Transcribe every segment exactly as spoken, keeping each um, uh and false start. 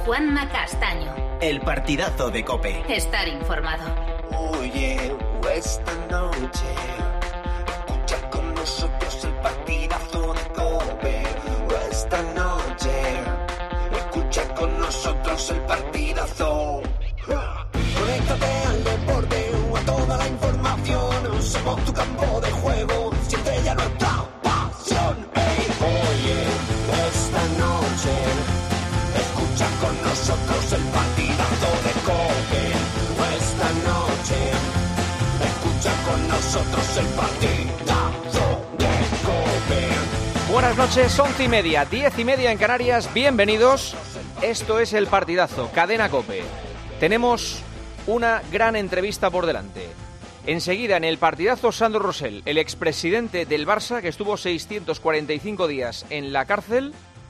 Juanma Castaño. El partidazo de COPE. Estar informado. Oye, esta noche escucha con nosotros el partidazo de COPE. Esta noche escucha con nosotros el partidazo. Conéctate al deporte o a toda la información. Somos tu campo de juego, siempre ya nuestra pasión. Hey, oye, esta noche escucha con nosotros el partidazo de COPE. Esta noche escucha con nosotros el partidazo de COPE. Buenas noches, once y media, diez y media en Canarias. Bienvenidos. Esto es el partidazo, Cadena COPE. Tenemos una gran entrevista por delante. Enseguida, en el partidazo, Sandro Rosell, el expresidente del Barça, que estuvo seiscientos cuarenta y cinco días en la cárcel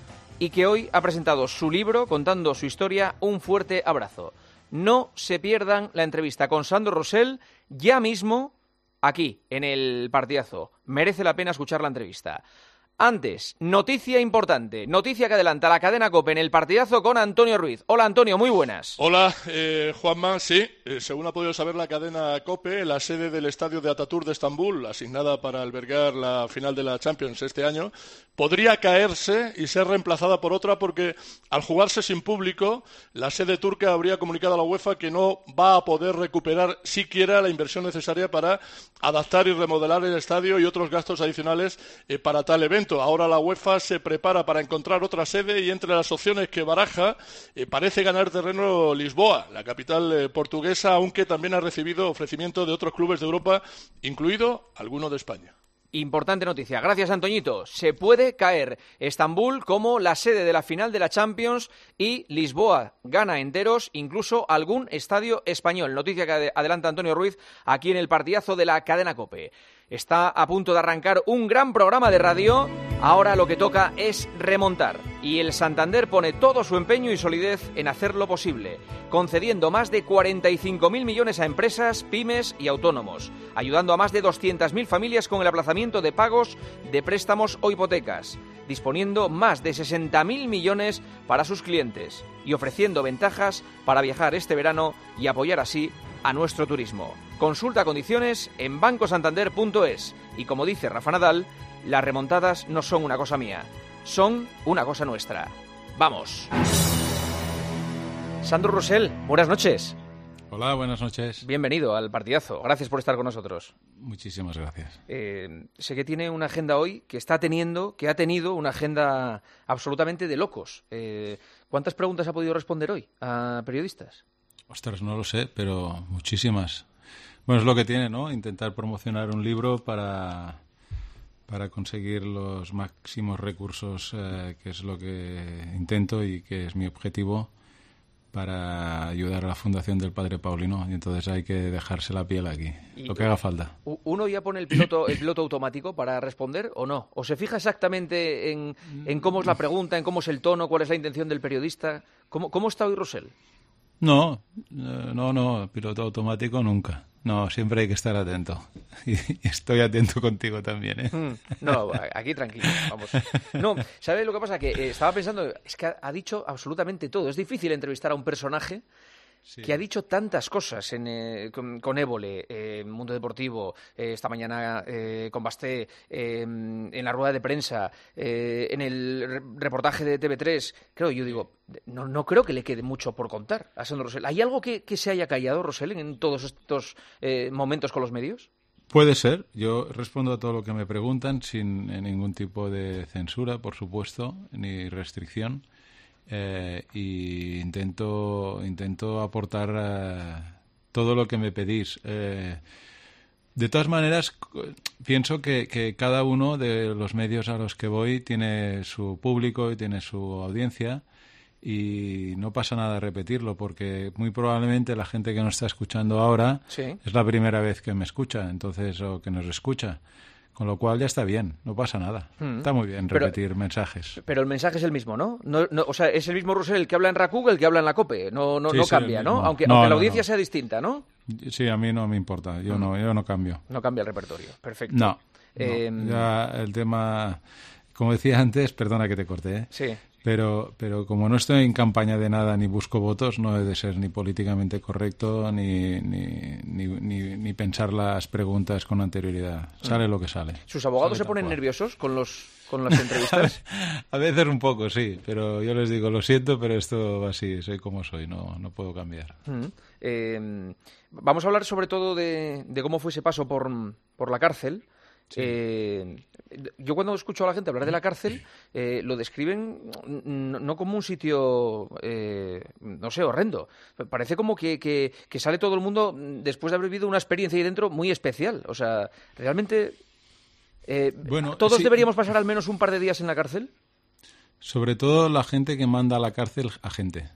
y que hoy ha presentado su libro contando su historia. Un fuerte abrazo. No se pierdan la entrevista con Sandro Rosell ya mismo aquí, en el partidazo. Merece la pena escuchar la entrevista. Antes, noticia importante, noticia que adelanta la cadena COPE en el partidazo con Antonio Ruiz. Hola Antonio, muy buenas. Hola eh, Juanma, sí, eh, según ha podido saber la cadena COPE, la sede del estadio de Atatürk de Estambul, asignada para albergar la final de la Champions este año, podría caerse y ser reemplazada por otra porque al jugarse sin público, la sede turca habría comunicado a la UEFA que no va a poder recuperar siquiera la inversión necesaria para adaptar y remodelar el estadio y otros gastos adicionales eh, para tal evento. Ahora la UEFA se prepara para encontrar otra sede y entre las opciones que baraja eh, parece ganar terreno Lisboa, la capital eh, portuguesa, aunque también ha recibido ofrecimiento de otros clubes de Europa, incluido alguno de España. Importante noticia. Gracias, Antoñito. Se puede caer Estambul como la sede de la final de la Champions y Lisboa gana enteros, incluso algún estadio español. Noticia que adelanta Antonio Ruiz aquí en el partidazo de la cadena COPE. Está a punto de arrancar un gran programa de radio. Ahora lo que toca es remontar. Y el Santander pone todo su empeño y solidez en hacerlo posible, concediendo más de cuarenta y cinco mil millones a empresas, pymes y autónomos, ayudando a más de doscientas mil familias con el aplazamiento de pagos de préstamos o hipotecas, disponiendo más de sesenta mil millones para sus clientes y ofreciendo ventajas para viajar este verano y apoyar así a nuestro turismo. Consulta condiciones en banco santander punto es y, como dice Rafa Nadal, las remontadas no son una cosa mía, son una cosa nuestra. ¡Vamos! Sandro Rosell, buenas noches. Hola, buenas noches. Bienvenido al partidazo. Gracias por estar con nosotros. Muchísimas gracias. Eh, sé que tiene una agenda hoy, que está teniendo, que ha tenido una agenda absolutamente de locos. Eh, ¿Cuántas preguntas ha podido responder hoy a periodistas? Ostras, no lo sé, pero muchísimas. Bueno, es lo que tiene, ¿no? Intentar promocionar un libro para, para conseguir los máximos recursos, eh, que es lo que intento y que es mi objetivo, para ayudar a la Fundación del Padre Paulino. Y entonces hay que dejarse la piel aquí, lo que haga falta. ¿Uno ya pone el piloto, el piloto automático para responder o no? ¿O se fija exactamente en, en cómo es la pregunta, en cómo es el tono, cuál es la intención del periodista? ¿Cómo, cómo está hoy Rosell? No, no, no, piloto automático nunca. No, siempre hay que estar atento. Y estoy atento contigo también, ¿eh? Mm, no, aquí tranquilo, vamos. No, ¿sabes lo que pasa? Que eh, estaba pensando, es que ha, ha dicho absolutamente todo. Es difícil entrevistar a un personaje sí, que ha dicho tantas cosas en, eh, con, con Évole, eh, Mundo Deportivo, eh, esta mañana eh, con Basté, eh, en la rueda de prensa, eh, en el reportaje de T V tres. Claro, yo digo, no, no creo que le quede mucho por contar a Sandro Rosell. ¿Hay algo que, que se haya callado, Rosell, en todos estos eh, momentos con los medios? Puede ser. Yo respondo a todo lo que me preguntan sin eh, ningún tipo de censura, por supuesto, ni restricción. Eh, y intento intento aportar uh, todo lo que me pedís. Eh, de todas maneras, pienso que, que cada uno de los medios a los que voy tiene su público y tiene su audiencia y no pasa nada repetirlo porque muy probablemente la gente que nos está escuchando ahora sí. es la primera vez que me escucha, entonces o que nos escucha. Con lo cual ya está bien, no pasa nada. Mm. Está muy bien repetir pero, mensajes. Pero el mensaje es el mismo, ¿no? no, no o sea, es el mismo Rosell el que habla en RACUG, el que habla en la COPE. No, no, sí, no sí, cambia, ¿no? Aunque, no, aunque no, la audiencia no. sea distinta, ¿no? Sí, a mí no me importa. Yo, mm. no, yo no cambio. No cambia el repertorio. Perfecto. No. Eh, no. Ya el tema... Como decía antes, perdona que te corté, ¿eh? Sí. Pero, pero como no estoy en campaña de nada ni busco votos, no he de ser ni políticamente correcto ni, ni, ni, ni, ni pensar las preguntas con anterioridad. Sale lo que sale. ¿Sus abogados sale se ponen cual. nerviosos con los con las entrevistas? A veces un poco, sí, pero yo les digo, lo siento, pero esto va así, soy como soy, no, no puedo cambiar. Mm. Eh, vamos a hablar sobre todo de, de cómo fue ese paso por, por la cárcel. Sí. Eh, yo cuando escucho a la gente hablar de la cárcel eh, lo describen no, no como un sitio eh, no sé, horrendo. Parece como que, que, que sale todo el mundo después de haber vivido una experiencia ahí dentro muy especial. O sea, realmente eh, bueno, ¿todos sí. deberíamos pasar al menos un par de días en la cárcel? Sobre todo la gente que manda a la cárcel a gente.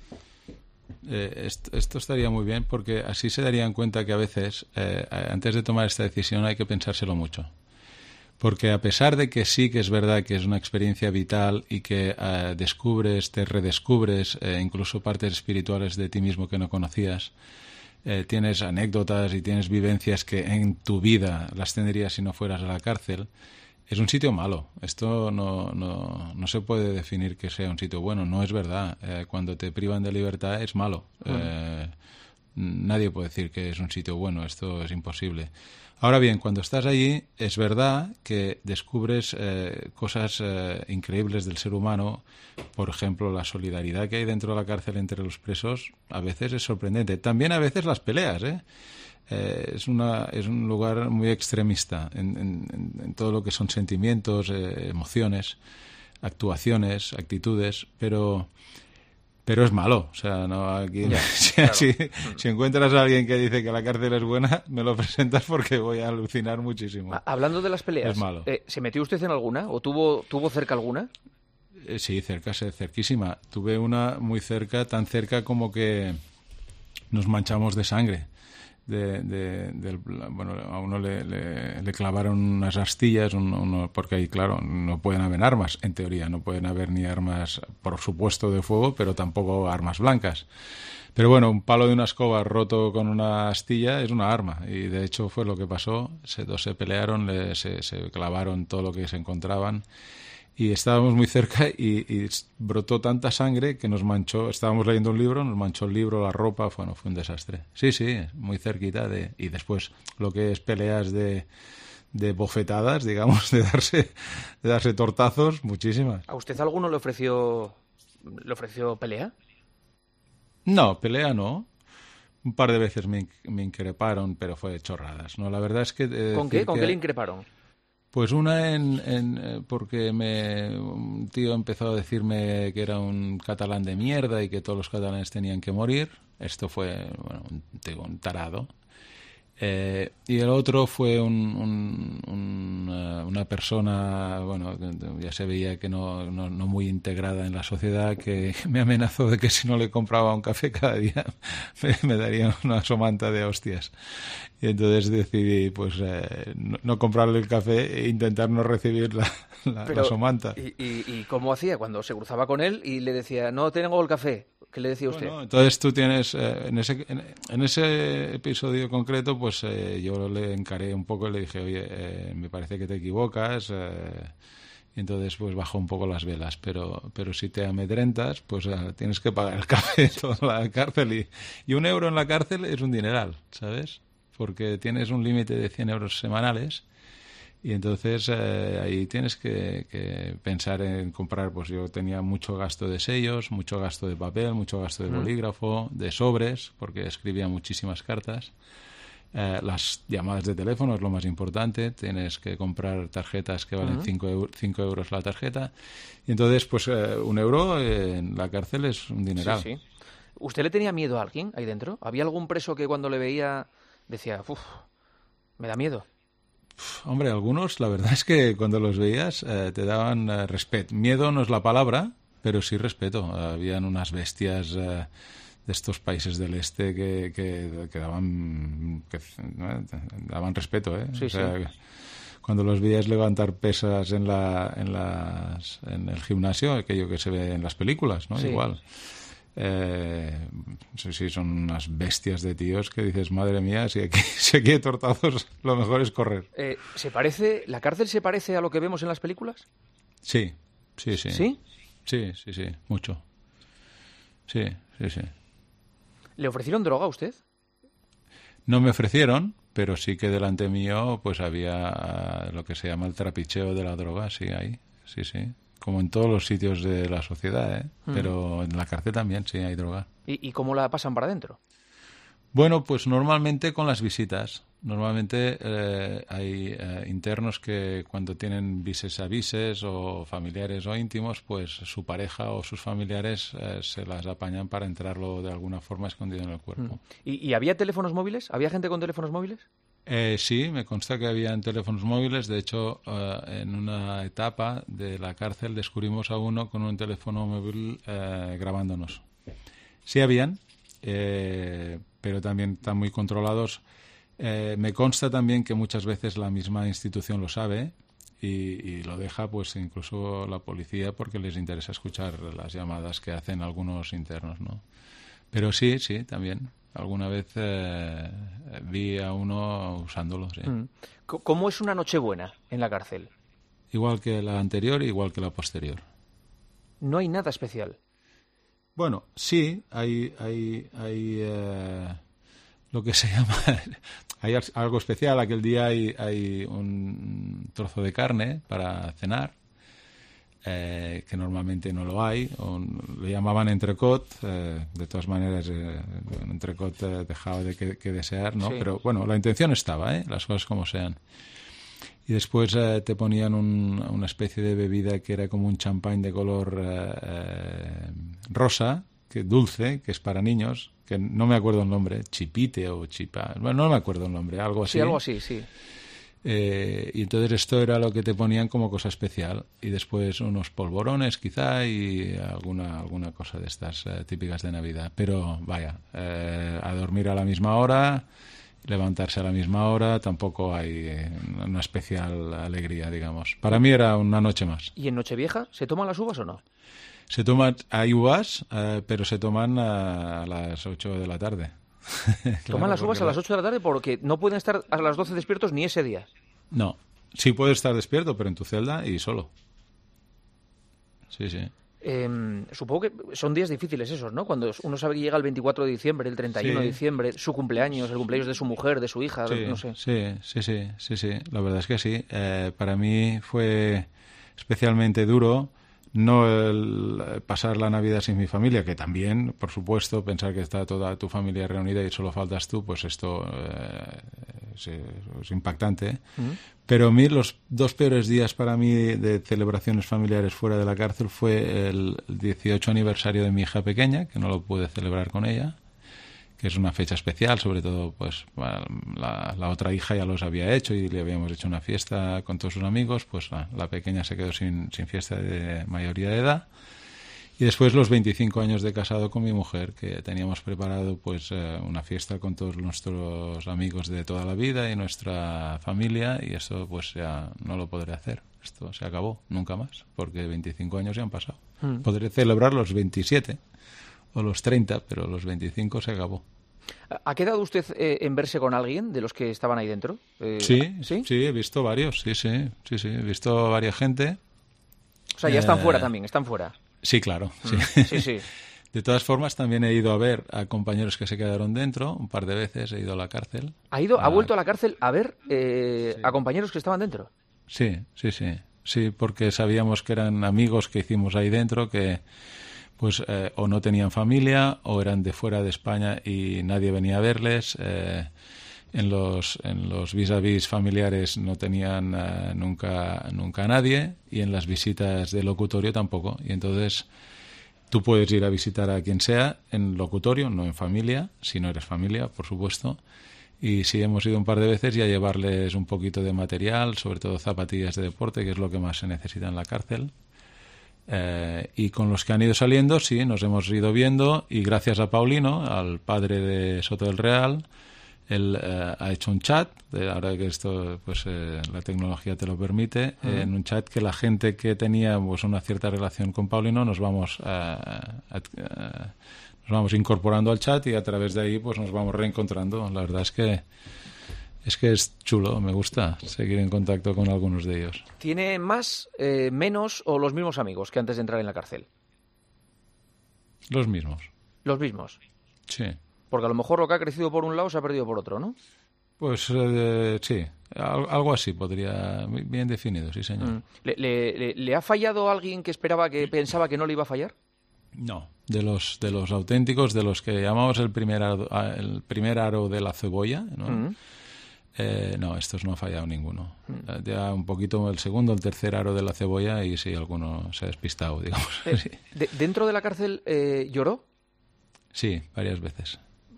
Eh, esto, esto estaría muy bien porque así se darían cuenta que a veces eh, antes de tomar esta decisión hay que pensárselo mucho, porque a pesar de que sí que es verdad que es una experiencia vital y que eh, descubres, te redescubres eh, incluso partes espirituales de ti mismo que no conocías, eh, tienes anécdotas y tienes vivencias que en tu vida las tendrías si no fueras a la cárcel. Es un sitio malo. Esto no, no, no se puede definir que sea un sitio bueno. No es verdad. Eh, cuando te privan de libertad es malo. Uh-huh. Eh, nadie puede decir que es un sitio bueno. Esto es imposible. Ahora bien, cuando estás allí, es verdad que descubres eh, cosas eh, increíbles del ser humano. Por ejemplo, la solidaridad que hay dentro de la cárcel entre los presos a veces es sorprendente. También a veces las peleas, ¿eh? Eh, es, una, es un lugar muy extremista en, en, en todo lo que son sentimientos, eh, emociones, actuaciones, actitudes, pero pero es malo. O sea, no aquí ya, si, claro. si, si encuentras a alguien que dice que la cárcel es buena, me lo presentas porque voy a alucinar muchísimo. Hablando de las peleas, es malo. Eh, ¿se metió usted en alguna o tuvo, tuvo cerca alguna? Eh, sí, cerca, cerquísima. Tuve una muy cerca, tan cerca como que nos manchamos de sangre. De, de, del, bueno, a uno le, le, le clavaron unas astillas, un, uno, porque ahí, claro, no pueden haber armas, en teoría, no pueden haber ni armas, por supuesto, de fuego, pero tampoco armas blancas. Pero bueno, un palo de una escoba roto con una astilla es una arma, y de hecho fue lo que pasó. Se, dos se pelearon, le, se, se clavaron todo lo que se encontraban. Y estábamos muy cerca y, y brotó tanta sangre que nos manchó. Estábamos leyendo un libro, nos manchó el libro, la ropa, bueno, fue un desastre. Sí, sí, muy cerquita de... Y después lo que es peleas de, de bofetadas, digamos, de darse, de darse tortazos, muchísimas. ¿A usted alguno le ofreció, le ofreció pelea? No, pelea no. Un par de veces me, me increparon, pero fue de chorradas. No, la verdad es que... Eh, ¿Con qué? ¿Con que... qué le increparon? Pues una en, en porque me, un tío empezó a decirme que era un catalán de mierda y que todos los catalanes tenían que morir. Esto fue, bueno, un, digo, un tarado. Eh, y el otro fue un, un, un, uh, una persona, bueno, ya se veía que no, no, no muy integrada en la sociedad, que me amenazó de que si no le compraba un café cada día me, me daría una somanta de hostias. Y entonces decidí pues eh, no, no comprarle el café e intentar no recibir la, la, Pero, la somanta. ¿y, y, ¿Y cómo hacía cuando se cruzaba con él y le decía, no tengo el café? ¿Qué le decía usted? Bueno, entonces tú tienes, eh, en, ese, en, en ese episodio concreto, pues eh, yo le encaré un poco y le dije, oye, eh, me parece que te equivocas. Eh, y entonces pues bajó un poco las velas, pero pero si te amedrentas, pues eh, tienes que pagar el café toda la cárcel. Y, y un euro en la cárcel es un dineral, ¿sabes? Porque tienes un límite de cien euros semanales. Y entonces eh, ahí tienes que, que pensar en comprar, pues yo tenía mucho gasto de sellos, mucho gasto de papel, mucho gasto de bolígrafo, de sobres, porque escribía muchísimas cartas. Eh, las llamadas de teléfono es lo más importante, tienes que comprar tarjetas que valen cinco euros la tarjeta. Y entonces, pues eh, un euro en la cárcel es un dineral. Sí, sí. ¿Usted le tenía miedo a alguien ahí dentro? ¿Había algún preso que cuando le veía decía, uff, me da miedo? Hombre, algunos, la verdad es que cuando los veías eh, te daban eh, respeto. Miedo no es la palabra, pero sí respeto. Habían unas bestias eh, de estos países del este que, que, que daban que, ¿no? daban respeto, ¿eh? Sí, o sea, sí. Cuando los veías levantar pesas en la en las en el gimnasio, aquello que se ve en las películas, ¿no? Sí. Igual. Eh, sí, sí, son unas bestias de tíos que dices, madre mía, si aquí, si aquí hay tortazos, lo mejor es correr. Eh, ¿se parece, la cárcel se parece a lo que vemos en las películas? Sí, sí, sí. ¿Sí? Sí, sí, sí, mucho. Sí, sí, sí. ¿Le ofrecieron droga a usted? No me ofrecieron, pero sí que delante mío pues había lo que se llama el trapicheo de la droga, sí, ahí, sí, sí. Como en todos los sitios de la sociedad, ¿eh? Mm. Pero en la cárcel también, sí, hay droga. ¿Y, y cómo la pasan para adentro? Bueno, pues normalmente con las visitas. Normalmente eh, hay eh, internos que cuando tienen vises a vises o familiares o íntimos, pues su pareja o sus familiares eh, se las apañan para entrarlo de alguna forma escondido en el cuerpo. ¿Y, y había teléfonos móviles? ¿Había gente con teléfonos móviles? Eh, sí, me consta que habían teléfonos móviles. De hecho, eh, en una etapa de la cárcel descubrimos a uno con un teléfono móvil eh, grabándonos. Sí habían, eh, pero también están muy controlados. Eh, me consta también que muchas veces la misma institución lo sabe y, y lo deja pues incluso la policía porque les interesa escuchar las llamadas que hacen algunos internos, ¿no? Pero sí, sí, también. Alguna vez eh, vi a uno usándolo, sí. ¿Cómo es una Nochebuena en la cárcel? Igual que la anterior, igual que la posterior. No hay nada especial. Bueno, sí, hay, hay, hay eh, lo que se llama, hay algo especial. Aquel día hay, hay un trozo de carne para cenar, eh, que normalmente no lo hay. O, le llamaban entrecot, eh, de todas maneras, eh, un entrecot eh, dejaba de que, que desear, ¿no? Sí. Pero bueno, la intención estaba, ¿eh? Las cosas como sean. Y después eh, te ponían un, una especie de bebida que era como un champán de color eh, eh, rosa, que dulce, que es para niños, que no me acuerdo el nombre, chipite o chipa, bueno, no me acuerdo el nombre, algo así. Sí, algo así, sí. Eh, y entonces esto era lo que te ponían como cosa especial. Y después unos polvorones quizá y alguna, alguna cosa de estas eh, típicas de Navidad. Pero vaya, eh, a dormir a la misma hora, levantarse a la misma hora, tampoco hay eh, una especial alegría, digamos. Para mí era una noche más. ¿Y en Nochevieja se toman las uvas o no? Se toman, hay uvas, eh, pero se toman a, a las ocho de la tarde. Toman claro, las uvas a las ocho de la tarde porque no pueden estar a las doce despiertos ni ese día. No, sí puedes estar despierto, pero en tu celda y solo. Sí, sí. Eh, supongo que son días difíciles esos, ¿no? Cuando uno sabe que llega el veinticuatro de diciembre, el treinta y uno sí. de diciembre, su cumpleaños, el cumpleaños de su mujer, de su hija, sí, no sé. Sí, sí, sí, sí, sí. La verdad es que sí. Eh, para mí fue especialmente duro. No el pasar la Navidad sin mi familia, que también, por supuesto, pensar que está toda tu familia reunida y solo faltas tú, pues esto eh, es, es impactante. Uh-huh. Pero a mí los dos peores días para mí de celebraciones familiares fuera de la cárcel fue el dieciocho aniversario de mi hija pequeña, que no lo pude celebrar con ella, que es una fecha especial, sobre todo pues la, la otra hija ya los había hecho y le habíamos hecho una fiesta con todos sus amigos, pues la, la pequeña se quedó sin, sin fiesta de mayoría de edad. Y después los veinticinco años de casado con mi mujer, que teníamos preparado pues eh, una fiesta con todos nuestros amigos de toda la vida y nuestra familia, y eso pues ya no lo podré hacer. Esto se acabó, nunca más, porque veinticinco años ya han pasado. Mm. Podré celebrar los veintisiete o los treinta, pero los veinticinco se acabó. ¿Ha quedado usted eh, en verse con alguien de los que estaban ahí dentro? Eh, sí, sí, sí, he visto varios, sí, sí, sí, sí, he visto varias gente. O sea, ya están eh, fuera también, están fuera. Sí, claro, sí. Mm, sí, sí. De todas formas, también he ido a ver a compañeros que se quedaron dentro, un par de veces he ido a la cárcel. ¿Ha ido, a... ha vuelto a la cárcel a ver eh, sí. a compañeros que estaban dentro? Sí, sí, sí, sí, porque sabíamos que eran amigos que hicimos ahí dentro, que pues eh, o no tenían familia o eran de fuera de España y nadie venía a verles. Eh, en los en los vis-a-vis familiares no tenían uh, nunca nunca a nadie, y en las visitas de locutorio tampoco. Y entonces tú puedes ir a visitar a quien sea en locutorio, no en familia, si no eres familia, por supuesto. Y sí, hemos ido un par de veces y a llevarles un poquito de material, sobre todo zapatillas de deporte, que es lo que más se necesita en la cárcel. Eh, y con los que han ido saliendo, sí, nos hemos ido viendo, y gracias a Paulino, al padre de Soto del Real, él eh, ha hecho un chat, de, ahora que esto, pues eh, la tecnología te lo permite, uh-huh. eh, en un chat que la gente que tenía pues una cierta relación con Paulino nos vamos a, a, a, nos vamos incorporando al chat, y a través de ahí pues nos vamos reencontrando. La verdad es que Es que es chulo, me gusta seguir en contacto con algunos de ellos. ¿Tiene más, eh, menos o los mismos amigos que antes de entrar en la cárcel? Los mismos. Los mismos. Sí. Porque a lo mejor lo que ha crecido por un lado se ha perdido por otro, ¿no? Pues eh, sí, algo así podría, bien definido, sí señor. Mm. ¿Le, le, le, ¿Le ha fallado alguien que esperaba, que pensaba que no le iba a fallar? No, de los de los auténticos, de los que llamamos el primer aro, el primer aro de la cebolla, ¿no? Mm. Eh, no, estos no ha fallado ninguno. Mm. Ya un poquito el segundo, el tercer aro de la cebolla y sí, alguno se ha despistado, digamos. Eh, sí. de, ¿Dentro de la cárcel eh, lloró? Sí, varias veces.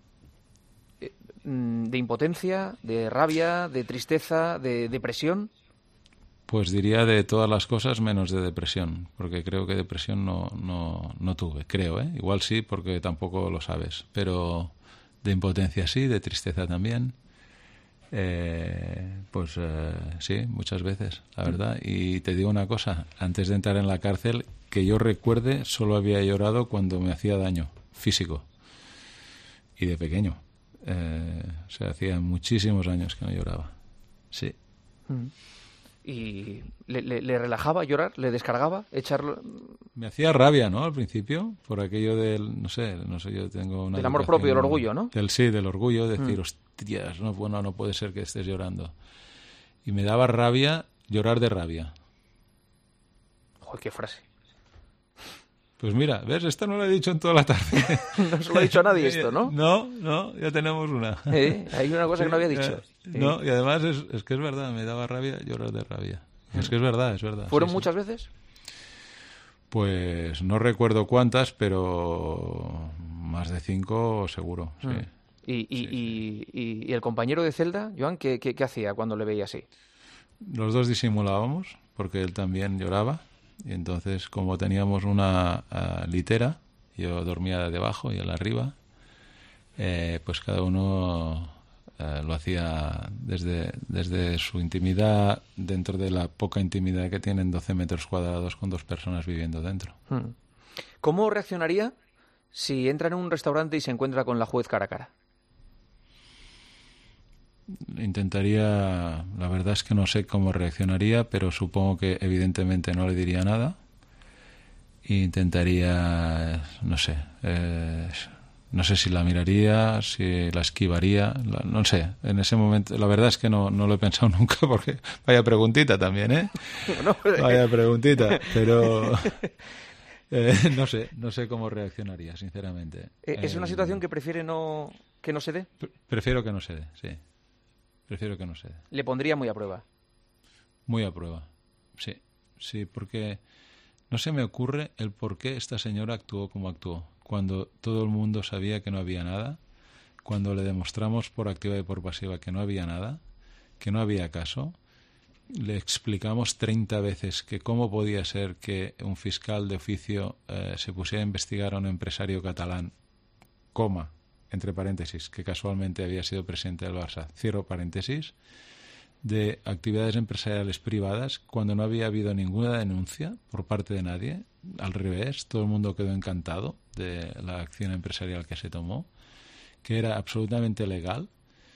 ¿De impotencia, de rabia, de tristeza, de depresión? Pues diría de todas las cosas menos de depresión, porque creo que depresión no, no, no tuve, creo, ¿eh? Igual sí, porque tampoco lo sabes, pero de impotencia sí, de tristeza también. Eh, pues eh, sí, muchas veces, la verdad. Y te digo una cosa, antes de entrar en la cárcel, que yo recuerde, solo había llorado cuando me hacía daño físico y de pequeño. Eh, o sea, hacía muchísimos años que no lloraba. Sí. ¿Y le, le, le relajaba llorar? ¿Le descargaba? ¿Echarlo? Me hacía rabia, ¿no? Al principio, por aquello del, no sé, no sé, yo tengo una... Del amor propio, del orgullo, ¿no? Del, sí, del orgullo, decir, mm. hostias, no, bueno, no puede ser que estés llorando. Y me daba rabia llorar de rabia. Joder, qué frase. Pues mira, ¿ves? Esto no lo he dicho en toda la tarde. No se lo ha dicho a nadie esto, ¿no? No, no, ya tenemos una. ¿Eh? Hay una cosa sí, que no había dicho. Eh, no, y además es, es que es verdad, me daba rabia llorar de rabia. Es que es verdad, es verdad. ¿Fueron sí, muchas sí. veces? Pues no recuerdo cuántas, pero más de cinco seguro, sí. Mm. ¿Y, y, sí, y, y, y el compañero de celda, Joan, ¿qué, qué, qué hacía cuando le veía así? Los dos disimulábamos, porque él también lloraba. Y entonces, como teníamos una uh, litera, yo dormía debajo y él arriba, eh, pues cada uno uh, lo hacía desde, desde su intimidad, dentro de la poca intimidad que tienen doce metros cuadrados con dos personas viviendo dentro. ¿Cómo reaccionaría si entra en un restaurante y se encuentra con la juez cara a cara? Intentaría, la verdad es que no sé cómo reaccionaría, pero supongo que evidentemente no le diría nada. Intentaría, no sé, eh, no sé si la miraría, si la esquivaría, la, no sé, en ese momento, la verdad es que no, no lo he pensado nunca, porque vaya preguntita también, ¿eh? No, vaya preguntita, pero eh, no sé, no sé cómo reaccionaría, sinceramente. ¿Es una eh, situación que prefiere no que no se dé? Prefiero que no se dé, sí. Prefiero que no se dé. ¿Le pondría muy a prueba? Muy a prueba, sí. Sí, porque no se me ocurre el por qué esta señora actuó como actuó, cuando todo el mundo sabía que no había nada, cuando le demostramos por activa y por pasiva que no había nada, que no había caso, le explicamos treinta veces que cómo podía ser que un fiscal de oficio eh, se pusiera a investigar a un empresario catalán, coma, entre paréntesis, que casualmente había sido presidente del Barça, cierro paréntesis, de actividades empresariales privadas, cuando no había habido ninguna denuncia por parte de nadie. Al revés, todo el mundo quedó encantado de la acción empresarial que se tomó, que era absolutamente legal.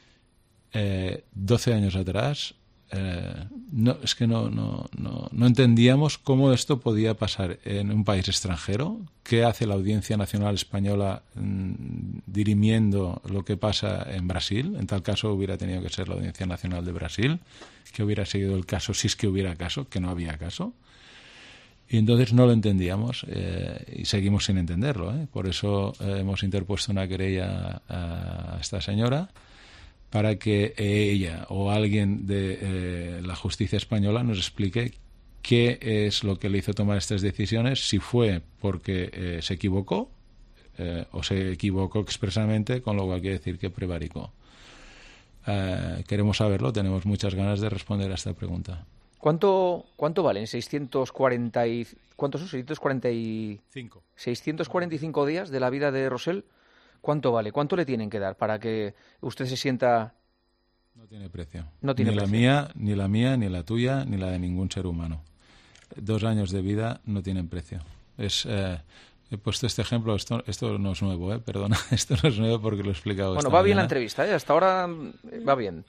Eh, doce años atrás, eh, no, es que no, no, no, no entendíamos cómo esto podía pasar en un país extranjero. ¿Qué hace la Audiencia Nacional Española mmm, dirimiendo lo que pasa en Brasil? En tal caso hubiera tenido que ser la Audiencia Nacional de Brasil, que hubiera seguido el caso si es que hubiera caso, que no había caso. Y entonces no lo entendíamos eh, y seguimos sin entenderlo, ¿eh? Por eso eh, hemos interpuesto una querella a, a esta señora, para que ella o alguien de eh, la justicia española nos explique qué es lo que le hizo tomar estas decisiones, si fue porque eh, se equivocó eh, o se equivocó expresamente, con lo cual quiere decir que prevaricó. Eh, queremos saberlo, tenemos muchas ganas de responder a esta pregunta. ¿Cuánto, cuánto valen seiscientos cuarenta y, ¿cuántos son? seiscientos cuarenta y cinco. seiscientos cuarenta y cinco días de la vida de Rosell? ¿Cuánto vale? ¿Cuánto le tienen que dar para que usted se sienta...? No tiene precio. No tiene ni precio. la mía, ni la mía, ni la tuya, ni la de ningún ser humano. Dos años de vida no tienen precio. Es, eh, he puesto este ejemplo, esto, esto no es nuevo, eh, perdona, esto no es nuevo porque lo he explicado. Bueno, esta va bien mañana. la entrevista, ¿eh? Hasta ahora va bien.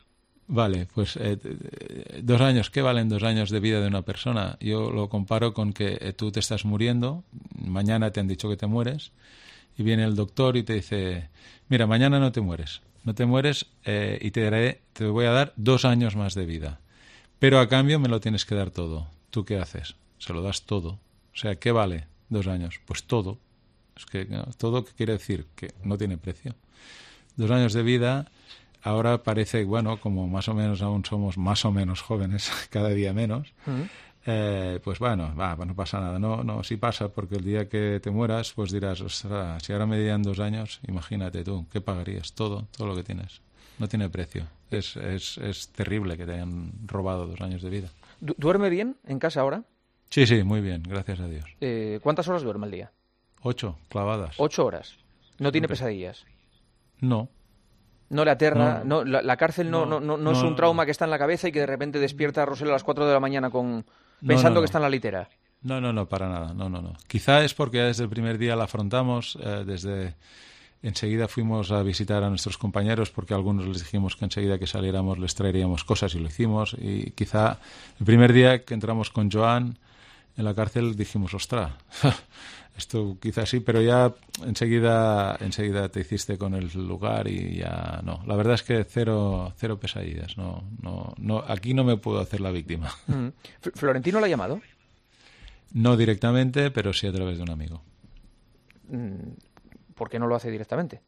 Vale, pues eh, dos años, ¿qué valen dos años de vida de una persona? Yo lo comparo con que eh, tú te estás muriendo, mañana te han dicho que te mueres, y viene el doctor y te dice, mira, mañana no te mueres, no te mueres eh, y te, daré, te voy a dar dos años más de vida, pero a cambio me lo tienes que dar todo. ¿Tú qué haces? Se lo das todo. O sea, ¿qué vale dos años? Pues todo. Es que no, todo, ¿qué quiere decir? Que no tiene precio. Dos años de vida... Ahora parece, bueno, como más o menos aún somos más o menos jóvenes, cada día menos, uh-huh. eh, pues bueno, va, no pasa nada. No, no, sí pasa, porque el día que te mueras, pues dirás, ostras, si ahora me dieran dos años, imagínate tú, ¿qué pagarías? Todo, todo lo que tienes. No tiene precio. Es, es, es terrible que te hayan robado dos años de vida. ¿Du- ¿Duerme bien en casa ahora? Sí, sí, muy bien, gracias a Dios. Eh, ¿Cuántas horas duerme al día? Ocho, clavadas. Ocho horas. ¿No tiene Siempre. pesadillas? No. No le aterra, No, no, la, la cárcel no, no, no, no es no, un trauma no. que está en la cabeza y que de repente despierta a Rosel a las cuatro de la mañana con pensando no, no. que está en la litera. No, no, no, para nada, no, no, no. Quizá es porque desde el primer día la afrontamos, eh, desde enseguida fuimos a visitar a nuestros compañeros porque a algunos les dijimos que enseguida que saliéramos les traeríamos cosas y lo hicimos, y quizá el primer día que entramos con Joan en la cárcel dijimos, ostras, esto quizás sí, pero ya enseguida enseguida te hiciste con el lugar y ya no. La verdad es que cero cero pesadillas, no, no, no, aquí no me puedo hacer la víctima. Mm. ¿Florentino la ha llamado? No directamente, pero sí a través de un amigo. ¿Por qué no lo hace directamente?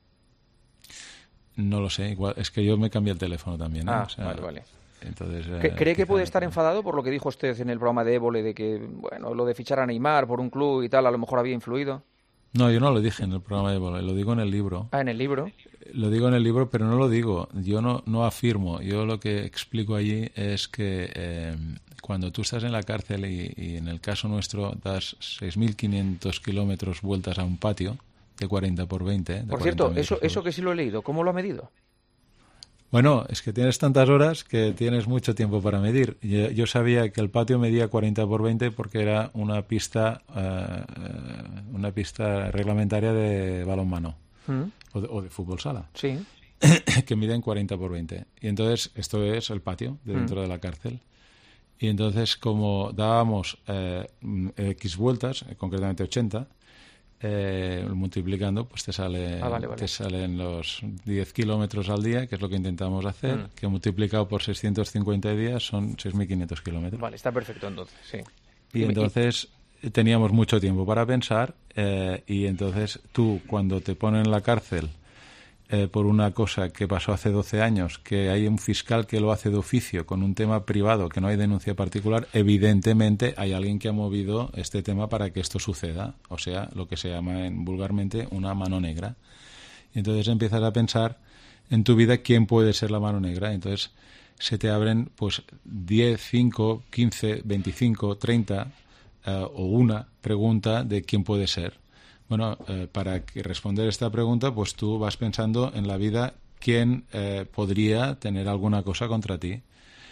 No lo sé, igual es que yo me cambié el teléfono también, ¿eh? Ah, O sea, vale, vale. Entonces, ¿Cree, eh, ¿cree que quizá puede no- estar enfadado por lo que dijo usted en el programa de Évole de que, bueno, lo de fichar a Neymar por un club y tal, a lo mejor había influido? No, yo no lo dije en el programa de Évole, lo digo en el libro. Ah, en el libro. Lo digo en el libro, pero no lo digo. Yo no, no afirmo. Yo lo que explico allí es que eh, cuando tú estás en la cárcel y, y en el caso nuestro das seis mil quinientos kilómetros vueltas a un patio de cuarenta por veinte. De Por cierto, cuarenta eso, metros eso que sí lo he leído, ¿cómo lo ha medido? Bueno, es que tienes tantas horas que tienes mucho tiempo para medir. Yo, yo sabía que el patio medía cuarenta por veinte porque era una pista uh, una pista reglamentaria de balonmano ¿Mm? o, de, o de fútbol sala, Sí. que miden cuarenta por veinte. Y entonces esto es el patio de dentro ¿Mm? de la cárcel. Y entonces como dábamos eh, X vueltas, eh, concretamente ochenta, Eh, multiplicando, pues te sale Ah, vale, vale. te salen los diez kilómetros al día, que es lo que intentamos hacer, Mm. que multiplicado por seiscientos cincuenta días son seis mil quinientos kilómetros. Vale, está perfecto entonces, sí. Y entonces teníamos mucho tiempo para pensar, eh, y entonces tú, cuando te ponen en la cárcel eh, por una cosa que pasó hace doce años, que hay un fiscal que lo hace de oficio con un tema privado, que no hay denuncia particular, evidentemente hay alguien que ha movido este tema para que esto suceda, o sea, lo que se llama en, vulgarmente una mano negra. Y entonces empiezas a pensar en tu vida quién puede ser la mano negra. Entonces se te abren pues diez, cinco, quince, veinticinco, treinta uh, o una pregunta de quién puede ser. Bueno, eh, para que responder esta pregunta, pues tú vas pensando en la vida quién eh, podría tener alguna cosa contra ti.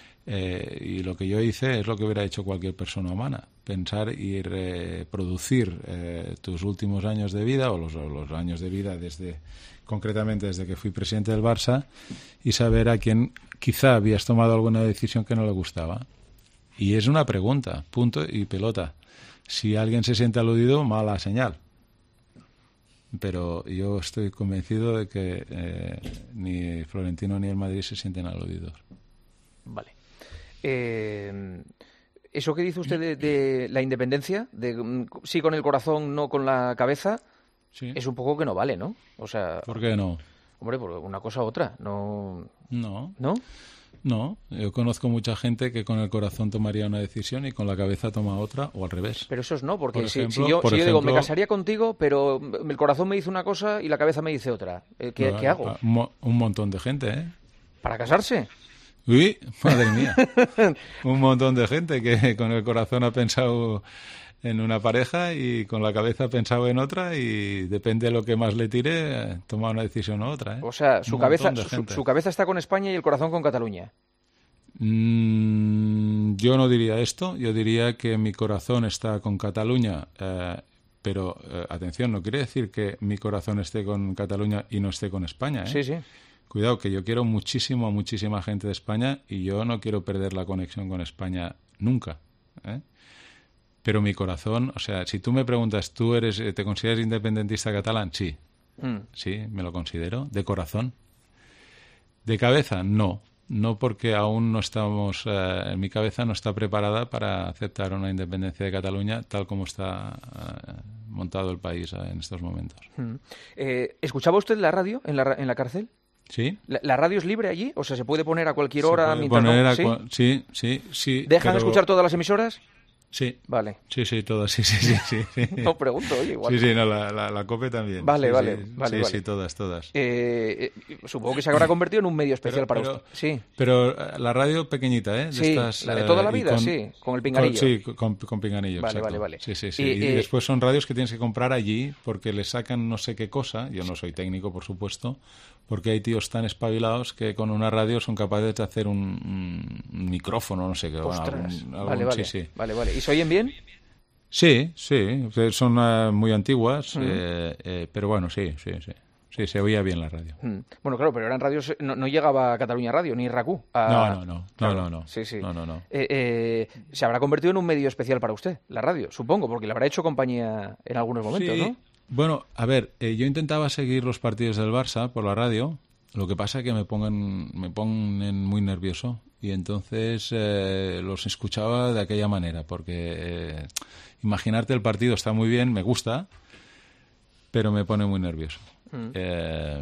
Eh, y lo que yo hice es lo que hubiera hecho cualquier persona humana, pensar y reproducir eh, tus últimos años de vida o los, o los años de vida desde, concretamente desde que fui presidente del Barça, y saber a quién quizá habías tomado alguna decisión que no le gustaba. Y es una pregunta, punto y pelota. Si alguien se siente aludido, mala señal. Pero yo estoy convencido de que eh, ni Florentino ni el Madrid se sienten aludidos. Vale. Eh, eso que dice usted de, de la independencia, de mm, sí con el corazón, no con la cabeza, Sí. es un poco que no vale, ¿no? O sea, ¿Por qué no? hombre, por una cosa u otra, no, No, ¿no? no. Yo conozco mucha gente que con el corazón tomaría una decisión y con la cabeza toma otra, o al revés. Pero eso es no, porque Por si, ejemplo- si yo, por si yo digo, me ejemplo- casaría contigo, pero el corazón me dice una cosa y la cabeza me dice otra, eh, ¿qué, No, ¿qué hago? Un, mo- un montón de gente, ¿eh? ¿Para casarse? Uy, madre mía. Un montón de gente que con el corazón ha pensado en una pareja y con la cabeza ha pensado en otra, y depende de lo que más le tire, toma una decisión u otra, ¿eh? O sea, su Un cabeza, montón de su, gente. su cabeza está con España y el corazón con Cataluña. Mm, yo no diría esto, yo diría que mi corazón está con Cataluña, eh, pero eh, atención, no quiere decir que mi corazón esté con Cataluña y no esté con España, ¿eh? Sí, sí. Cuidado, que yo quiero muchísimo a muchísima gente de España y yo no quiero perder la conexión con España nunca, ¿eh? Pero mi corazón, o sea, si tú me preguntas, ¿tú eres, te consideras independentista catalán? Sí, mm. sí, me lo considero, de corazón. De cabeza, no. No, porque aún no estamos, eh, en mi cabeza no está preparada para aceptar una independencia de Cataluña tal como está eh, montado el país eh, en estos momentos. Mm. Eh, ¿Escuchaba usted la radio en la, en la cárcel? Sí. ¿La, ¿La radio es libre allí? O sea, ¿se puede poner a cualquier se hora? Puede mientras poner no... a ¿Sí? Cua... sí, sí, sí. ¿Dejan pero... escuchar todas las emisoras? Sí. Vale. Sí, sí, todas, sí, sí, sí. sí, sí. No, pregunto, oye, igual. Sí, sí, no, la, la, la COPE también. Vale, sí, vale, sí, vale. Sí, vale. sí, todas, todas. Eh, eh, supongo que se habrá convertido en un medio especial pero, para pero, usted. Sí. Pero la radio pequeñita, ¿eh? De sí, estas, la de toda la eh, vida, con, sí, con el pinganillo. Con, sí, con, con pinganillo, vale, exacto. Vale, vale, Sí, sí, sí. Y, y eh, después son radios que tienes que comprar allí porque le sacan no sé qué cosa, yo no soy técnico, por supuesto, porque hay tíos tan espabilados que con una radio son capaces de hacer un, un, un micrófono, no sé qué. Bueno, algún, algún, vale, vale, sí, sí. vale, vale. ¿Y se oyen bien? Sí, sí, son uh, muy antiguas, mm. eh, eh, pero bueno, sí, sí, sí. Sí, se oía bien la radio. Mm. Bueno, claro, pero eran radios, no, no llegaba a Cataluña Radio, ni R A C U. A... No, no, no, claro. no, no, no. Sí, sí. No, no, no. Eh, eh, se habrá convertido en un medio especial para usted, la radio, supongo, porque le habrá hecho compañía en algunos momentos, sí. ¿no? Bueno, a ver, eh, yo intentaba seguir los partidos del Barça por la radio, lo que pasa es que me pongan, me ponen muy nervioso y entonces eh, los escuchaba de aquella manera, porque eh, imaginarte el partido está muy bien, me gusta, pero me pone muy nervioso. Mm. Eh,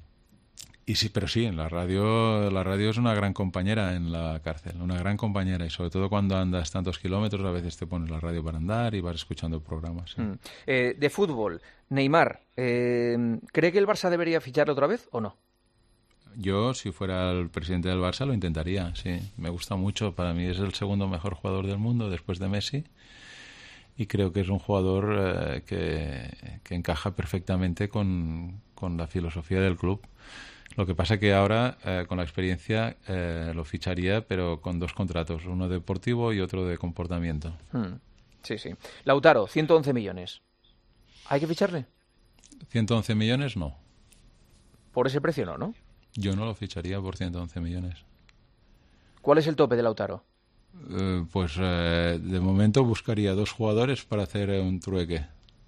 y sí, pero sí, en la radio, la radio es una gran compañera en la cárcel, una gran compañera, y sobre todo cuando andas tantos kilómetros, a veces te pones la radio para andar y vas escuchando programas. ¿Sí? Mm. Eh, de fútbol, Neymar, eh, ¿cree que el Barça debería ficharlo otra vez o no? Yo, si fuera el presidente del Barça, lo intentaría, sí. Me gusta mucho, para mí es el segundo mejor jugador del mundo después de Messi. Y creo que es un jugador eh, que, que encaja perfectamente con, con la filosofía del club. Lo que pasa que ahora, eh, con la experiencia, eh, lo ficharía, pero con dos contratos, uno deportivo y otro de comportamiento. Hmm. Sí, sí. Lautaro, ciento once millones. ¿Hay que ficharle? ciento once millones, no. Por ese precio no, ¿no? Yo no lo ficharía por ciento once millones. ¿Cuál es el tope de Lautaro? Eh, pues eh, de momento buscaría dos jugadores para hacer eh, un trueque.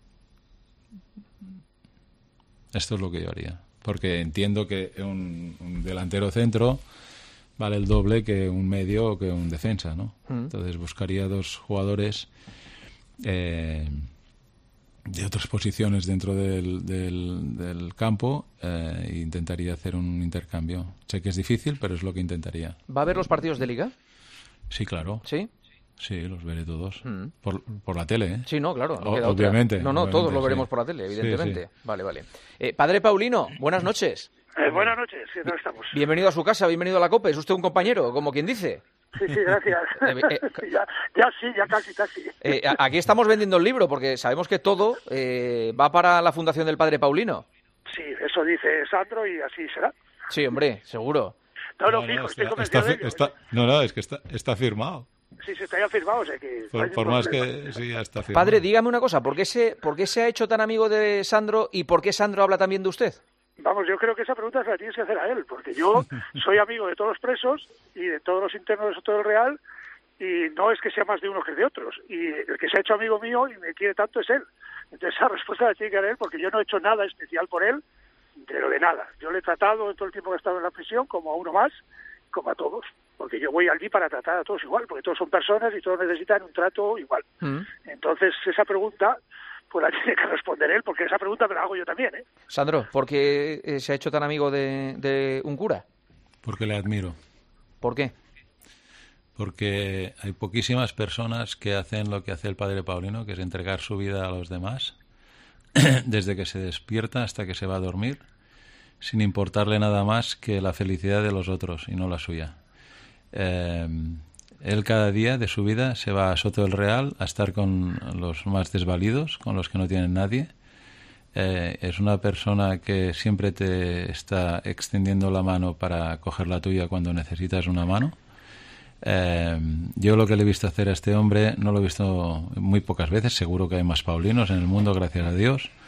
Esto es lo que yo haría. Porque entiendo que un, un delantero centro vale el doble que un medio o que un defensa, ¿no? Mm. Entonces buscaría dos jugadores eh, de otras posiciones dentro del, del, del campo eh, e intentaría hacer un intercambio. Sé que es difícil, pero es lo que intentaría. ¿Va a haber los partidos de Liga? Sí, claro. ¿Sí? Sí, los veré todos. Mm. Por, por la tele, ¿eh? Sí, no, claro. No o, queda obviamente. Otra. No, no, obviamente, todos lo veremos sí. por la tele, evidentemente. Sí, sí. Vale, vale. Eh, Padre Paulino, buenas noches. Eh, buenas noches, ¿qué tal estamos? Bienvenido a su casa, bienvenido a la COPE. Es usted un compañero, como quien dice. Sí, sí, gracias. Eh, eh, ya, ya sí, ya casi, casi. Eh, aquí estamos vendiendo el libro, porque sabemos que todo eh, va para la Fundación del Padre Paulino. Sí, eso dice Sandro y así será. Sí, hombre, seguro. No, no, no, fijo, no, estoy está, convencido está, de ello. Está, no, no, es que está, está firmado. Sí, sí, está ya firmado, o sea que... Por, por más que sí, ya está firmado. Padre, dígame una cosa, ¿por qué, se, ¿por qué se ha hecho tan amigo de Sandro y por qué Sandro habla también de usted? Vamos, yo creo que esa pregunta se la tienes que hacer a él, porque yo soy amigo de todos los presos y de todos los internos de Soto del Real, y no es que sea más de uno que de otros, y el que se ha hecho amigo mío y me quiere tanto es él. Entonces esa respuesta la tiene que dar él, porque yo no he hecho nada especial por él, de lo de nada. Yo le he tratado en todo el tiempo que he estado en la prisión como a uno más, como a todos, porque yo voy allí para tratar a todos igual, porque todos son personas y todos necesitan un trato igual. Mm. Entonces esa pregunta pues la tiene que responder él, porque esa pregunta me la hago yo también, ¿eh? Sandro, ¿por qué eh, se ha hecho tan amigo de, de un cura? Porque le admiro. ¿Por qué? Porque hay poquísimas personas que hacen lo que hace el Padre Paulino, que es entregar su vida a los demás, desde que se despierta hasta que se va a dormir, sin importarle nada más que la felicidad de los otros y no la suya. Eh, él cada día de su vida se va a Soto del Real a estar con los más desvalidos, con los que no tienen nadie. Eh, es una persona que siempre te está extendiendo la mano para coger la tuya cuando necesitas una mano. Eh, yo lo que le he visto hacer a este hombre no lo he visto muy pocas veces, seguro que hay más Paulinos en el mundo, gracias a Dios,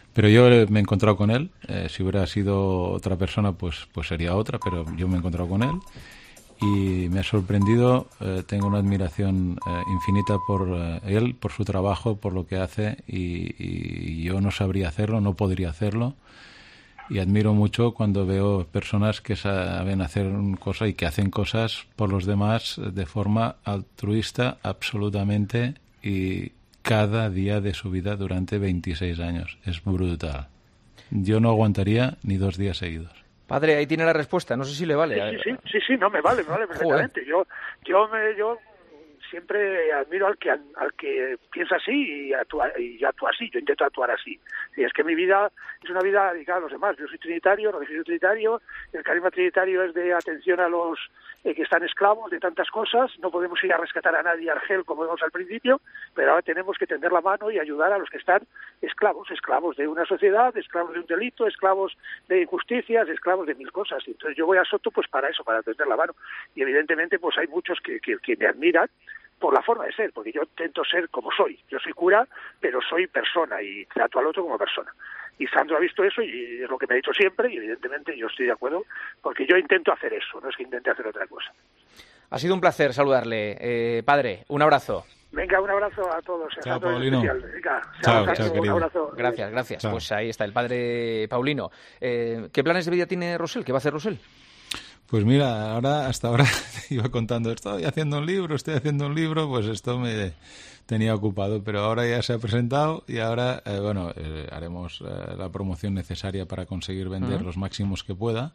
Pero yo me he encontrado con él. Eh, si hubiera sido otra persona, pues, pues sería otra, pero yo me he encontrado con él. Y me ha sorprendido, eh, tengo una admiración eh, infinita por eh, él, por su trabajo, por lo que hace, y, y yo no sabría hacerlo, no podría hacerlo, y admiro mucho cuando veo personas que saben hacer cosas y que hacen cosas por los demás de forma altruista absolutamente, y cada día de su vida durante veintiséis años. Es brutal. Yo no aguantaría ni dos días seguidos. Padre, ahí tiene la respuesta, no sé si le vale. Sí, sí, sí, sí, sí, no, me vale, me vale perfectamente. Yo, yo, me, yo siempre admiro al que al que piensa así y actúa, y actúa así, yo intento actuar así. Y es que mi vida es una vida dedicada a los demás. Yo soy trinitario, religioso trinitario, el carisma trinitario es de atención a los eh, que están esclavos de tantas cosas. No podemos ir a rescatar a nadie a Argel como vimos al principio, pero ahora tenemos que tender la mano y ayudar a los que están esclavos, esclavos de una sociedad, esclavos de un delito, esclavos de injusticias, esclavos de mil cosas. Entonces yo voy a Soto pues para eso, para tender la mano. Y evidentemente pues hay muchos que, que, que me admiran por la forma de ser, porque yo intento ser como soy. Yo soy cura, pero soy persona y trato al otro como persona. Y Sandro ha visto eso y es lo que me ha dicho siempre, y evidentemente yo estoy de acuerdo, porque yo intento hacer eso, no es que intente hacer otra cosa. Ha sido un placer saludarle. Eh, padre, un abrazo. Venga, un abrazo a todos. Chao, a todos Paulino. Venga, chao, chao, chao, un querido. abrazo. Gracias, gracias. Chao. Pues ahí está el padre Paulino. Eh, ¿Qué planes de vida tiene Rosell? ¿Qué va a hacer Rosell? Pues mira, ahora hasta ahora iba contando, estoy haciendo un libro, estoy haciendo un libro, pues esto me tenía ocupado, pero ahora ya se ha presentado y ahora, eh, bueno, eh, haremos eh, la promoción necesaria para conseguir vender uh-huh. los máximos que pueda.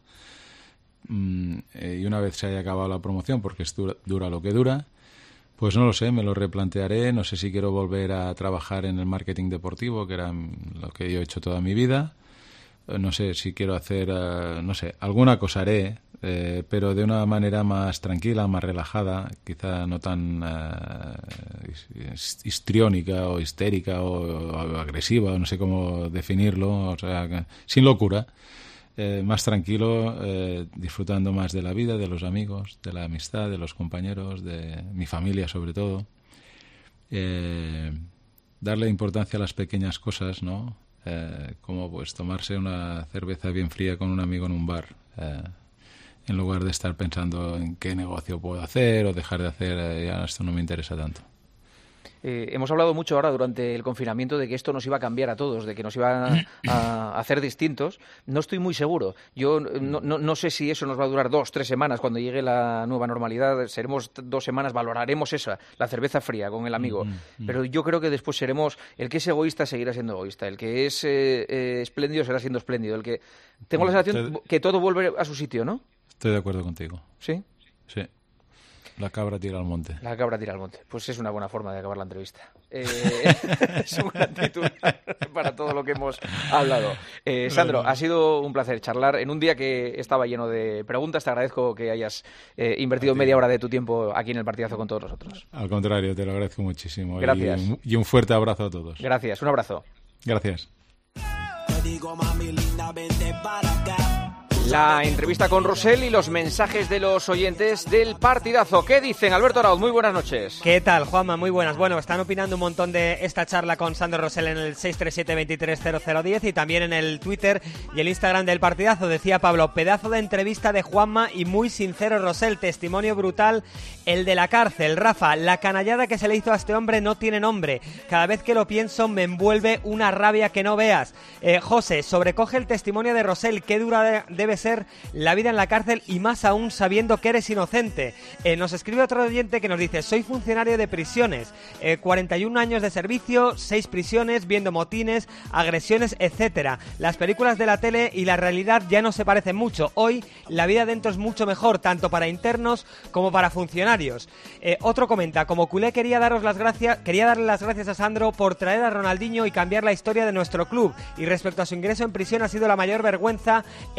Mm, eh, y una vez se haya acabado la promoción, porque es dura, dura lo que dura, pues no lo sé, me lo replantearé, no sé si quiero volver a trabajar en el marketing deportivo, que era lo que yo he hecho toda mi vida. No sé si quiero hacer, uh, no sé, alguna cosa haré, eh, pero de una manera más tranquila, más relajada, quizá no tan uh, histriónica o histérica o, o agresiva, o no sé cómo definirlo, o sea, sin locura, eh, más tranquilo, eh, disfrutando más de la vida, de los amigos, de la amistad, de los compañeros, de mi familia sobre todo. Eh, darle importancia a las pequeñas cosas, ¿no? Eh, como pues tomarse una cerveza bien fría con un amigo en un bar, eh, en lugar de estar pensando en qué negocio puedo hacer o dejar de hacer, eh, ya esto no me interesa tanto. Eh, hemos hablado mucho ahora durante el confinamiento de que esto nos iba a cambiar a todos, de que nos iba a, a hacer distintos. No estoy muy seguro. Yo no, no, no sé si eso nos va a durar dos, tres semanas. Cuando llegue la nueva normalidad, seremos dos semanas, valoraremos esa, la cerveza fría con el amigo. Mm-hmm. Pero yo creo que después seremos, el que es egoísta seguirá siendo egoísta, el que es eh, eh, espléndido será siendo espléndido, el que... Tengo la sensación Estoy... que todo vuelve a su sitio, ¿no? Estoy de acuerdo contigo. ¿Sí? Sí. La cabra tira al monte. La cabra tira al monte. Pues es una buena forma de acabar la entrevista. Eh, es una actitud para todo lo que hemos hablado. Eh, Sandro, ha sido un placer charlar en un día que estaba lleno de preguntas. Te agradezco que hayas eh, invertido media hora de tu tiempo aquí en el partidazo con todos nosotros. Al contrario, te lo agradezco muchísimo. Gracias. Y un, y un fuerte abrazo a todos. Gracias, un abrazo. Gracias. La entrevista con Rosell y los mensajes de los oyentes del partidazo. ¿Qué dicen? Alberto Arauz, muy buenas noches. ¿Qué tal, Juanma? Muy buenas. Bueno, están opinando un montón de esta charla con Sandro Rosell en el seis tres siete, veintitrés cero cero diez y también en el Twitter y el Instagram del partidazo. Decía Pablo, pedazo de entrevista de Juanma y muy sincero Rosell, testimonio brutal el de la cárcel. Rafa, la canallada que se le hizo a este hombre no tiene nombre. Cada vez que lo pienso me envuelve una rabia que no veas. Eh, José, sobrecoge el testimonio de Rosell, qué dura debe ser la vida en la cárcel y más aún sabiendo que eres inocente. Eh, nos escribe otro oyente que nos dice, soy funcionario de prisiones, eh, cuarenta y un años de servicio, seis prisiones, viendo motines, agresiones, etcétera. Las películas de la tele y la realidad ya no se parecen mucho. Hoy la vida dentro es mucho mejor, tanto para internos como para funcionarios. Eh, otro comenta, como culé quería daros las gracias, quería darle las gracias a Sandro por traer a Ronaldinho y cambiar la historia de nuestro club. Y respecto a su ingreso en prisión ha sido la mayor vergüenza e injusticia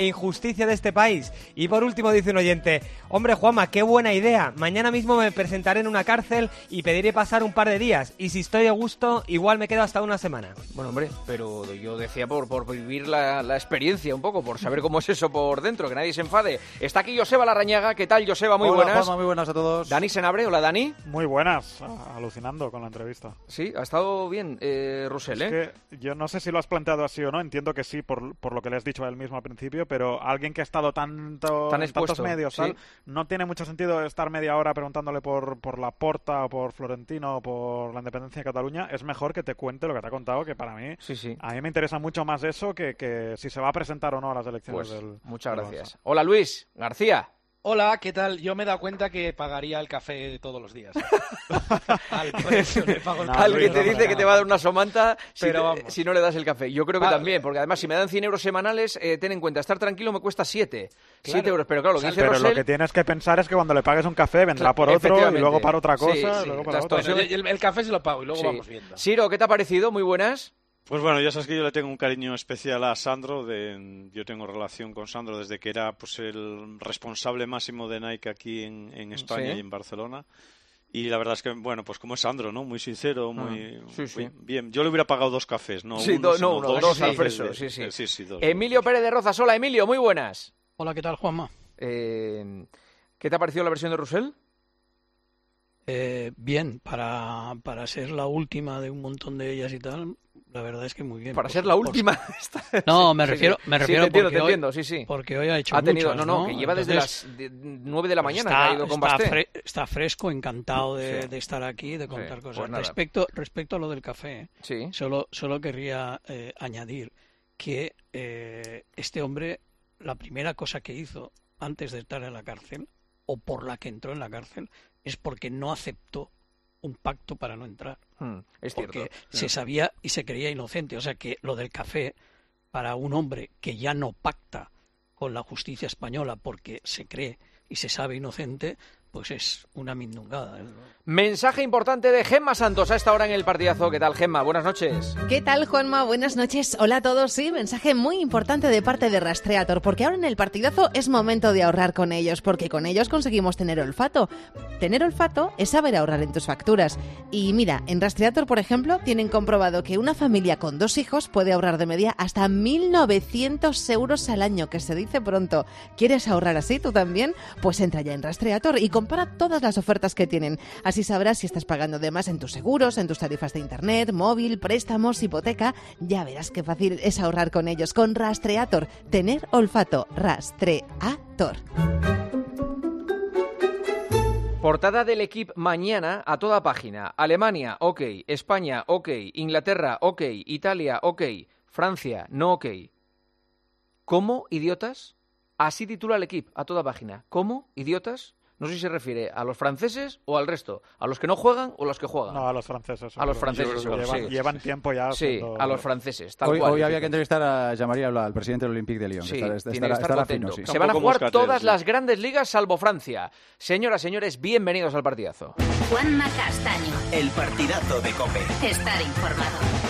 justicia de este país. Y por último dice un oyente, hombre Juanma, qué buena idea, mañana mismo me presentaré en una cárcel y pediré pasar un par de días, y si estoy de gusto, igual me quedo hasta una semana. Bueno, hombre, pero yo decía por, por vivir la, la experiencia un poco, por saber cómo es eso por dentro, que nadie se enfade. Está aquí Joseba Larrañaga. ¿Qué tal, Joseba? Muy Hola, buenas. Juanma, muy buenas a todos. Dani Senabre, hola Dani. Muy buenas, alucinando con la entrevista. Sí, ha estado bien, eh, Russell, ¿eh? Es que yo no sé si lo has planteado así o no, entiendo que sí, por, por lo que le has dicho a él mismo al principio, pero alguien que ha estado tanto Tan en expuesto, tantos medios, sí. tal, no tiene mucho sentido estar media hora preguntándole por, por Laporta o por Florentino o por la independencia de Cataluña. Es mejor que te cuente lo que te ha contado, que para mí, sí, sí. a mí me interesa mucho más eso que, que si se va a presentar o no a las elecciones Pues, del muchas del gracias. Barça. Hola Luis García. Hola, ¿qué tal? Yo me he dado cuenta que pagaría el café todos los días. Al precio le pago el No, café. Al que Luis, te no, dice no, que te no. va a dar una somanta si, Pero te- vamos. si no le das el café. Yo creo que Ah, también, porque además si me dan cien euros semanales, eh, ten en cuenta, estar tranquilo me cuesta siete. Claro. siete euros, pero claro, lo que dice Pero lo Rosell... que tienes que pensar es que cuando le pagues un café vendrá por otro y Efectivamente. luego para otra cosa Sí, y sí, luego para las otra. tos- Bueno, el, el café se lo pago y luego Sí. vamos viendo. Siro, ¿qué te ha parecido? Muy buenas. Pues bueno, ya sabes que yo le tengo un cariño especial a Sandro. De, yo tengo relación con Sandro desde que era pues el responsable máximo de Nike aquí en, en España Sí. y en Barcelona. Y la verdad es que, bueno, pues como es Sandro, ¿no? Muy sincero, muy, Ah, sí, sí. muy bien. Yo le hubiera pagado dos cafés, no Sí, uno, do- sino no, uno, dos, dos al cafés freso, de- sí, sí. de- sí, sí, dos. Emilio Pérez de Rozas. Hola, Emilio, muy buenas. Hola, ¿qué tal, Juanma? Eh, ¿Qué te ha parecido la versión de Russell? Eh, bien, para, para ser la última de un montón de ellas y tal, la verdad es que muy bien. Para Por- ser la por- última. No, me Sí, refiero, sí. me Sí, refiero te entiendo, porque, te hoy, entiendo, sí, sí. porque hoy ha hecho Ha tenido, muchas, no, no, que lleva desde Entonces, las de- nueve de la mañana está, que ha ido con está, Basté. fre- está fresco, encantado de, Sí. de estar aquí, de contar Sí, cosas. pues nada. respecto, respecto a lo del café, Sí. solo, solo querría eh, añadir que eh, este hombre, la primera cosa que hizo antes de estar en la cárcel, o por la que entró en la cárcel, es porque no aceptó un pacto para no entrar. Hmm, es Porque cierto. se sabía y se creía inocente. O sea que lo del café, para un hombre que ya no pacta con la justicia española porque se cree y se sabe inocente, pues es una mindungada. Mensaje importante de Gemma Santos a esta hora en el partidazo. ¿Qué tal, Gemma? Buenas noches. ¿Qué tal, Juanma? Buenas noches. Hola a todos. Sí, mensaje muy importante de parte de Rastreator, porque ahora en el partidazo es momento de ahorrar con ellos, porque con ellos conseguimos tener olfato. Tener olfato es saber ahorrar en tus facturas. Y mira, en Rastreator, por ejemplo, tienen comprobado que una familia con dos hijos puede ahorrar de media hasta mil novecientos euros al año, que se dice pronto. ¿Quieres ahorrar así tú también? Pues entra ya en Rastreator y compara todas las ofertas que tienen. Así sabrás si estás pagando de más en tus seguros, en tus tarifas de internet, móvil, préstamos, hipoteca. Ya verás qué fácil es ahorrar con ellos. Con Rastreator. Tener olfato. Rastreator. Portada del equipo mañana a toda página. Alemania, ok. España, ok. Inglaterra, ok. Italia, ok. Francia, no ok. ¿Cómo, idiotas? Así titula el equipo a toda página. ¿Cómo, idiotas? No sé si se refiere a los franceses o al resto. ¿A los que no juegan o a los que juegan? No, a los franceses. A los seguro. franceses, seguro, Llevan, sí. llevan tiempo ya. Sí, haciendo- a los franceses, tal Hoy, cual. hoy había que entrevistar a Jean-Marie Alba, al presidente del Olympique de Lyon. Sí, que estará, tiene que estará- estar estará contento. fino, sí. Se van a Tampoco jugar Moscatel, todas sí. las grandes ligas salvo Francia. Señoras, señores, bienvenidos al partidazo. Juanma Castaño. El partidazo de COPE. Estar informado.